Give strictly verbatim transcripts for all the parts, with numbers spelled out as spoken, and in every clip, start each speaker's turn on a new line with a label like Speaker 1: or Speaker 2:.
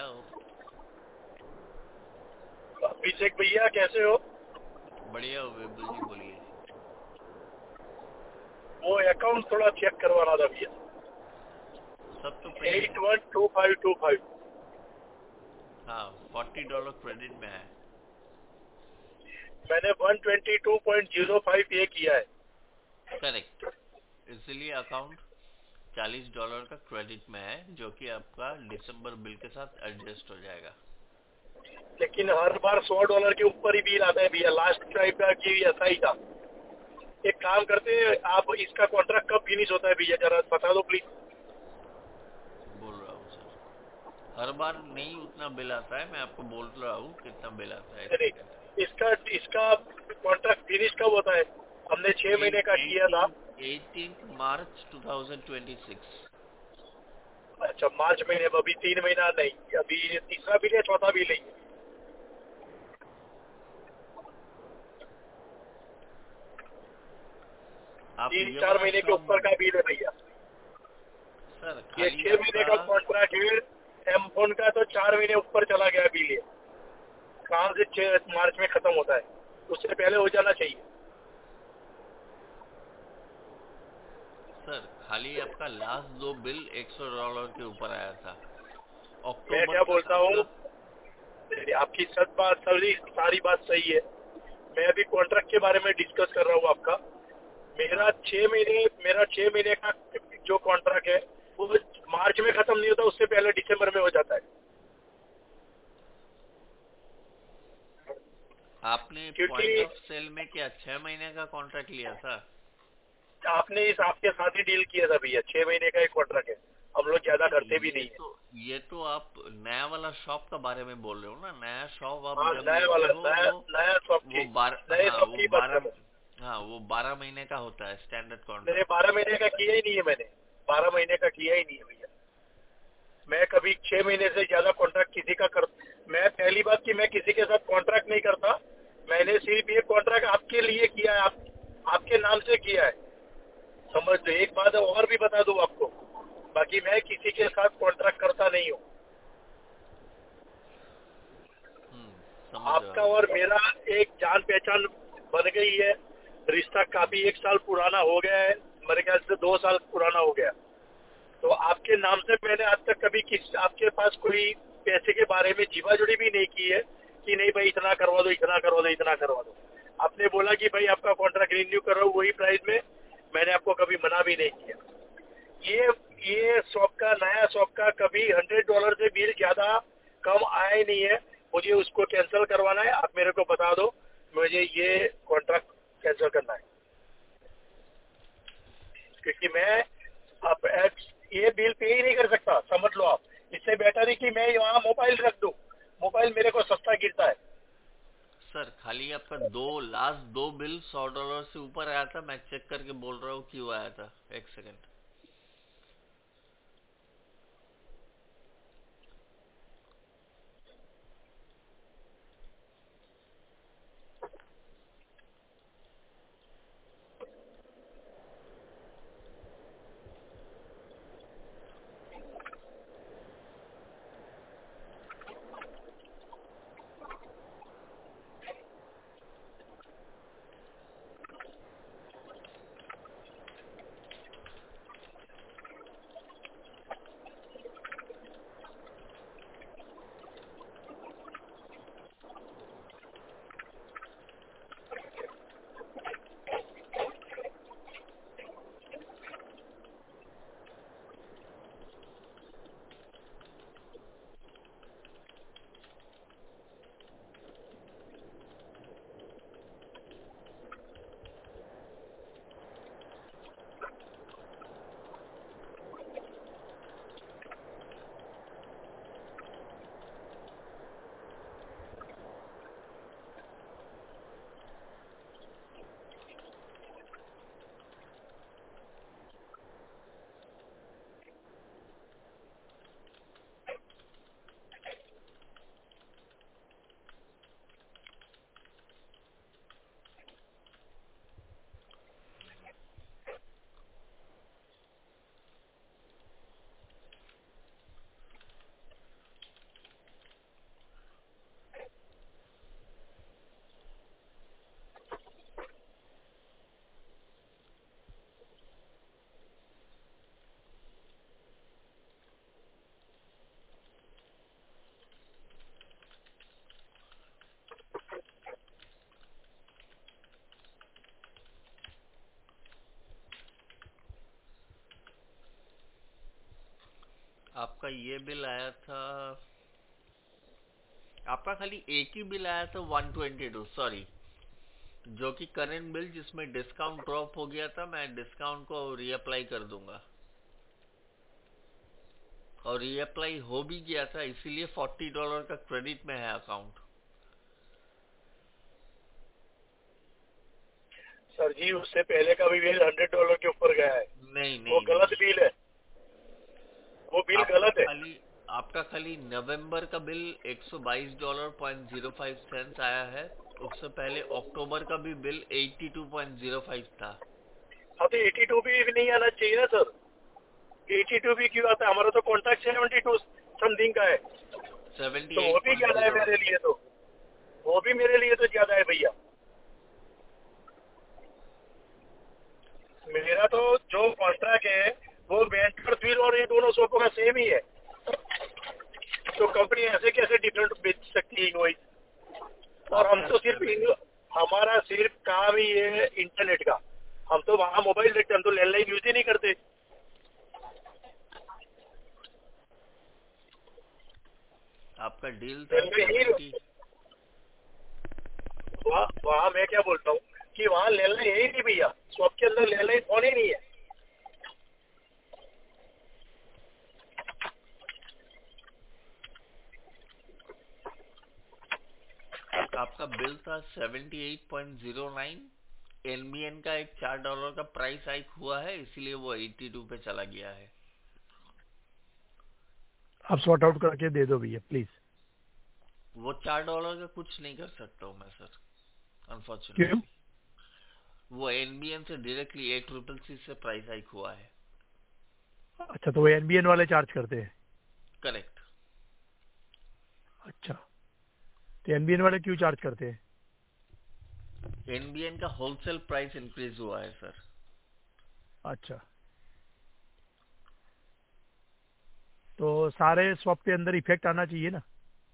Speaker 1: हो?
Speaker 2: अभिषेक भैया कैसे हो?
Speaker 1: बढ़िया हो विपुल जी, बोलिए।
Speaker 2: वो अकाउंट थोड़ा चेक करवाना था भैया।
Speaker 1: सब तो सही है।
Speaker 2: Eight one two five two five.
Speaker 1: हाँ, फोर्टी डॉलर क्रेडिट में है।
Speaker 2: मैंने one twenty two point zero five pay किया है।
Speaker 1: करेक्ट। इसलिए अकाउंट चालीस डॉलर का क्रेडिट में है, जो कि आपका दिसंबर बिल के साथ एडजस्ट हो जाएगा।
Speaker 2: लेकिन हर बार सौ डॉलर के ऊपर ही बिल आता है भैया। लास्ट टाइम का कि ऐसा ही था। एक काम करते हैं, आप इसका कॉन्ट्रैक्ट कब फिनिश होता है भैया, जरा बता दो प्लीज।
Speaker 1: बोल रहा हूँ सर, हर बार नहीं उतना बिल आता है। मैं आपको बोल रहा हूँ कितना बिल आता है। एक
Speaker 2: नहीं,
Speaker 1: सेकेंड।
Speaker 2: इसका इसका कॉन्ट्रैक्ट फिनिश कब होता है? हमने छह महीने का किया था।
Speaker 1: Eighteen March two thousand twenty six.
Speaker 2: अच्छा, मार्च महीने में। अभी तीन महीना नहीं, अभी ये तीसरा बिल है, चौथा बिल है।
Speaker 1: आप
Speaker 2: तीन
Speaker 1: ये
Speaker 2: चार
Speaker 1: वाला
Speaker 2: महीने के
Speaker 1: शॉप,
Speaker 2: ऊपर का बिल है भैया।
Speaker 1: सर
Speaker 2: ये
Speaker 1: खाली
Speaker 2: छह महीने
Speaker 1: आपका,
Speaker 2: का कॉन्ट्रैक्ट है। एम फोन का तो चार महीने ऊपर चला गया बिल। ये कहाँ से छह मार्च में खत्म होता है? उससे पहले हो जाना चाहिए।
Speaker 1: सर खाली आपका लास्ट दो बिल एक सौ डॉलर के ऊपर आया था।
Speaker 2: मैं
Speaker 1: अक्टूबर
Speaker 2: क्या
Speaker 1: तक
Speaker 2: बोलता हूँ,
Speaker 1: आपका।
Speaker 2: आपकी सब बात सारी सारी बात सही है। मैं अभी कॉन्ट्रैक्ट के बारे में डिस्कस कर रहा हूँ आपका। मेरा
Speaker 1: हाँ,
Speaker 2: छह महीने मेरा छह महीने का जो कॉन्ट्रैक्ट है वो मार्च में खत्म नहीं होता, उससे पहले दिसंबर में हो जाता है।
Speaker 1: आपने पॉइंट
Speaker 2: क्योंकि
Speaker 1: ऑफ सेल में क्या छह महीने का कॉन्ट्रैक्ट लिया था?
Speaker 2: आपने इस आपके साथ ही डील किया था भैया। छह महीने का एक कॉन्ट्रैक्ट है। हम लोग ज्यादा
Speaker 1: नहीं नहीं,
Speaker 2: करते भी
Speaker 1: ये
Speaker 2: नहीं है।
Speaker 1: तो ये तो आप नया वाला शॉप का बारे में बोल रहे हो ना। नया शॉप आप
Speaker 2: हाँ,
Speaker 1: जब
Speaker 2: नया
Speaker 1: लेते
Speaker 2: वाला,
Speaker 1: हो
Speaker 2: नया
Speaker 1: वो
Speaker 2: नया सब
Speaker 1: वो
Speaker 2: की
Speaker 1: बारह,
Speaker 2: नए
Speaker 1: हाँ
Speaker 2: सब
Speaker 1: वो
Speaker 2: की बात कर
Speaker 1: बारह,
Speaker 2: रहा हूँ।
Speaker 1: हाँ वो बारह महीने का होता है स्टैंडर्ड
Speaker 2: मैंने
Speaker 1: कॉन्ट्रैक्ट।
Speaker 2: बारह महीने का किया ही नहीं है। मैंने बारह महीने का किया ही नहीं है भैया। मैं कभी छह महीने से ज्यादा कॉन्ट्रैक्ट किसी का कर मैं पहली बात कि मैं किसी के साथ कॉन्ट्रैक्ट नहीं करता। मैंने सिर्फ ये कॉन्ट्रैक्ट आपके लिए किया है। आप, आपके नाम से किया है। समझ लो। एक बात और भी बता दूं आपको, बाकी मैं किसी के साथ कॉन्ट्रैक्ट करता नहीं हूँ।
Speaker 1: हम्म, समझ रहा
Speaker 2: आपका
Speaker 1: हूँ
Speaker 2: और
Speaker 1: मैं।
Speaker 2: मेरा एक जान पहचान बन गई है। रिश्ता काफी एक साल पुराना हो गया है। मेरे ख्याल से दो साल पुराना हो गया। तो आपके नाम से मैंने आज तक कभी किस आपके पास कोई पैसे के बारे में जीवाजोड़ी भी नहीं की है कि नहीं भाई इतना करवा दो, इतना करवा दो, इतना करवा दो। आपने बोला कि भाई आपका कॉन्ट्रैक्ट रिन्यू कर रहा हूँ वही प्राइस में। मैंने आपको कभी मना भी नहीं किया। ये ये शॉप का, नया शॉप का कभी हंड्रेड डॉलर से बिल ज्यादा कम आया ही नहीं है। मुझे उसको कैंसिल करवाना है। आप मेरे को बता दो, मुझे ये कॉन्ट्रैक्ट कैंसिल करना है। क्योंकि मैं अब ये बिल पे ही नहीं कर सकता, समझ लो आप। इससे बेटर है कि मैं वहाँ मोबाइल रख दूं। मोबाइल मेरे को सस्ता गिरता है।
Speaker 1: सर खाली आपका दो लास्ट दो बिल सौ डॉलर से ऊपर आया था। मैं चेक करके बोल रहा हूँ क्यों आया था। एक सेकेंड। आपका ये बिल आया था, आपका खाली एक ही बिल आया था वन ट्वेंटी टू, सॉरी, जो कि करेंट बिल जिसमें डिस्काउंट ड्रॉप हो गया था। मैं डिस्काउंट को रीअप्लाई कर दूंगा, और रीअप्लाई हो भी गया था, इसीलिए फोर्टी डॉलर का क्रेडिट में है अकाउंट।
Speaker 2: सर जी उससे पहले का भी बिल हंड्रेड डॉलर के ऊपर गया है,
Speaker 1: नहीं
Speaker 2: वो
Speaker 1: नहीं
Speaker 2: गलत
Speaker 1: नहीं,
Speaker 2: बिल है, वो बिल
Speaker 1: आपका
Speaker 2: गलत है।
Speaker 1: खाली आपका खाली नवंबर का बिल एक सौ बाईस dollar point zero five cents आया है। उससे पहले अक्टूबर का भी bill eighty two point zero five था।
Speaker 2: हाँ तो एटी टू भी नहीं आना चाहिए ना सर, एटी टू भी क्यों आता है? हमारा तो कॉन्ट्रैक्ट सेवेंटी टू समथिंग का है,
Speaker 1: सेवेंटी
Speaker 2: तो वो
Speaker 1: एट
Speaker 2: भी
Speaker 1: पॉइंट
Speaker 2: ज्यादा है
Speaker 1: जीरो
Speaker 2: मेरे
Speaker 1: नाइन
Speaker 2: लिए, तो वो भी मेरे लिए तो ज्यादा है भैया। मेरा तो
Speaker 1: आप
Speaker 2: जो कॉन्ट्रैक्ट है वो वेंचर और ये दोनों सोफों का सेम ही है, तो कंपनी ऐसे कैसे डिफरेंट बेच सकती है कोई? और हम
Speaker 1: आपका
Speaker 2: तो सिर्फ
Speaker 1: सेवन
Speaker 2: इन, हमारा सिर्फ काम ही है इंटरनेट का, हम तो वहाँ मोबाइल देखते, हम तो लैंडलाइन यूज ही नहीं करते।
Speaker 1: आपका डील था
Speaker 2: लैंडलाइन ही,
Speaker 1: सेवेंटी।
Speaker 2: वहाँ वहाँ मैं क्या बोलता हूँ कि वहाँ लैंडलाइन है ही नहीं भैया, शॉप के अंदर लैंडलाइन फोन ही नहीं है।
Speaker 1: आपका बिल था seventy eight point zero nine. NBN का एक चार डॉलर का प्राइस हाइक हुआ है, इसीलिए वो एट्टी टू पे चला गया है।
Speaker 3: आप सॉर्ट आउट करके दे दो भैया प्लीज।
Speaker 1: वो चार डॉलर का कुछ नहीं कर सकता हूँ मैं सर,
Speaker 3: क्यों?
Speaker 1: अनफॉर्चुनेटली। वो एनबीएन से डायरेक्टली एट ट्रिपल सी से प्राइस हाइक हुआ है।
Speaker 3: अच्छा, तो वो एनबीएन वाले चार्ज करते हैं?
Speaker 1: करेक्ट।
Speaker 3: अच्छा, तो एनबीएन वाले क्यों चार्ज करते हैं?
Speaker 1: एनबीएन का होलसेल प्राइस इंक्रीज हुआ है सर।
Speaker 3: अच्छा, तो सारे स्वैप के अंदर इफेक्ट आना चाहिए ना?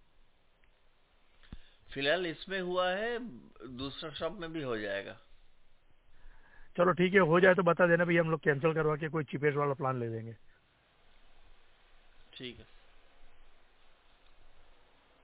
Speaker 1: फिलहाल इसमें हुआ है, दूसरा शॉप में भी हो जाएगा।
Speaker 3: चलो ठीक है, हो जाए तो बता देना भैया, हम लोग कैंसिल करवा के कोई चीपेस्ट वाला प्लान ले लेंगे।
Speaker 1: ठीक है।